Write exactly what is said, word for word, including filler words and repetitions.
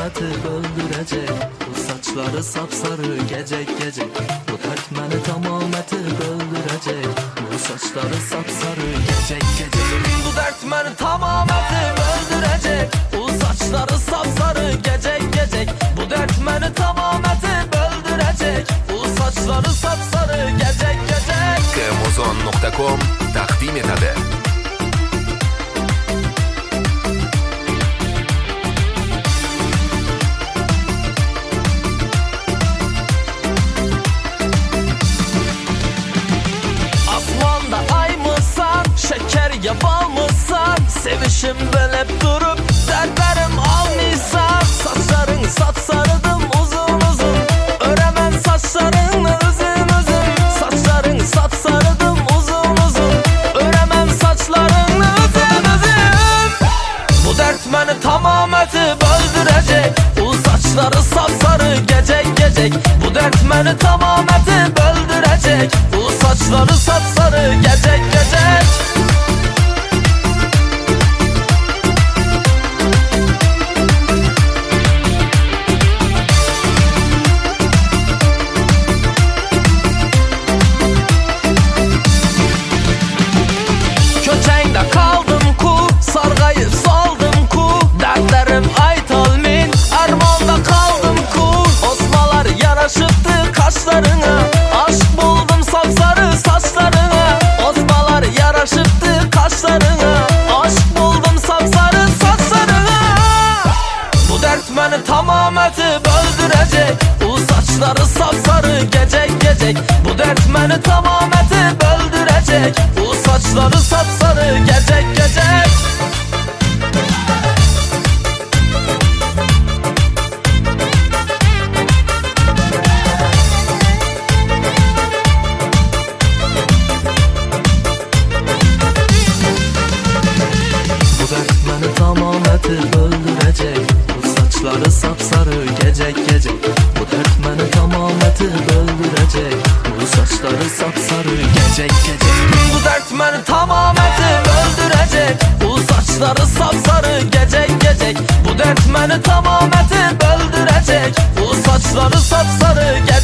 etib öldürecek. Bu saçları sapsarı gecek gecek. Bu dert beni tamam etib öldürecek. Bu saçları sapsarı gecek gecek. Bu dert beni tamam etib öldürecek. Bu saçları sapsarı gecek gecek. Bu dert beni tamam etib öldürecek. Bu saçları sapsarı gecek gecek. Kemozon nokta com taqdim etadi. Yapal mısın? Sevişim bölüp durup dertlerim almışsan. Saçların sapsarıdım uzun uzun. Öremen saçlarını uzun uzun. Saçların sapsarıdım uzun uzun. Öremen saçlarını uzun uzun. Bu dert beni tamam etib öldürecek. Bu saçları sapsarı gecek gecek. Bu dert beni tamam etib öldürecek. Bu saçları sapsarı gecek gecek. Aşk buldum sapsarı saçlarına. Ozmalar yaraşıktı kaşlarına. Aşk buldum sapsarı saçlarına. Bu dert beni tamam etib öldürecek. Bu saçları sapsarı gecek gecek. Bu dert beni tamam etib öldürecek. Bu saçları sapsarı gecek gecek. Tamam etib öldürecek. Bu saçları sapsarı gecek gecek. Bu dert beni tamam etib öldürecek. Bu saçları sapsarı gecek gecek. Bu dert beni tamam etib öldürecek. Bu saçları sapsarı gecek gecek. Bu dert beni tamam etib öldürecek. Bu saçları sapsarı gecek.